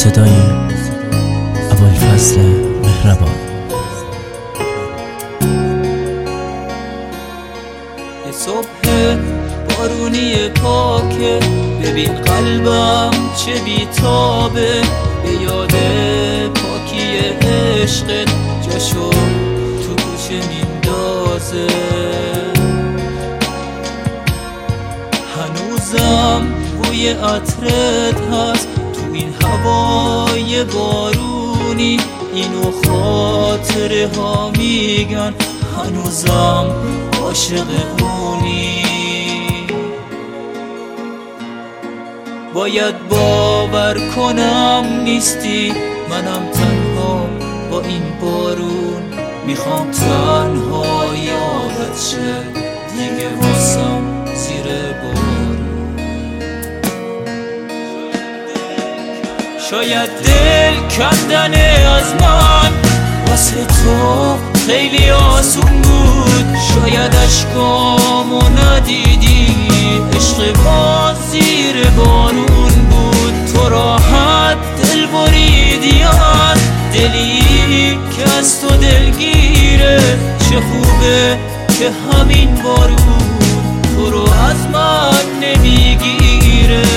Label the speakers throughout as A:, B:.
A: صدای ابوالفضل مهربان.
B: یه صبح بارونی پاکه، ببین قلبم چه بیتابه، به یاد پاکی عشقت جاشو تو گوشه میندازه. هنوزم بوی عطرت هست تو این هوای بارونی، اینو خاطره ها میگن هنوزم عاشق اونی. باید باور کنم نیستی، منم تنها با این بارون، میخوام تنها یادت شه دیگه واسم زیر بارون. شاید دل کندن از من واسه تو خیلی آسون بود، شاید اشکامو ندیدی، عشق باز زیر بارون بود. تو راحت دل بریدی از دلی که از تو دلگیره، چه خوبه که همین بارون تو رو از من نمیگیره.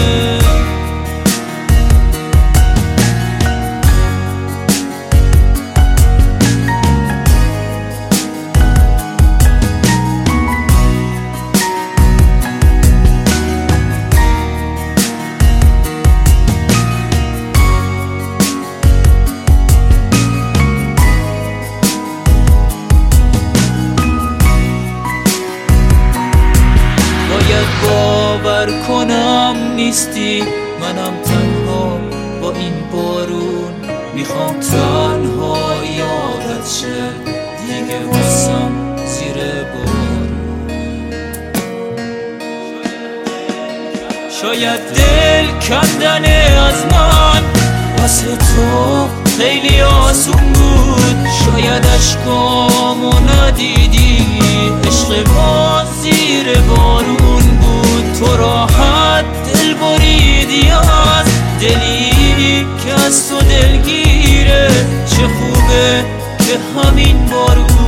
B: باور کنم نیستی، منم تنها با این بارون، میخوام تنها یادت شه دیگه واسم زیر بارون. شاید دل کندن از من واسه تو خیلی آسون بود، شاید اشکامو ندیدی، عشق باز زیر بارون بود. تو راحت دل بریدی از دلی که از تو دلگیره، چه خوبه که همین بارون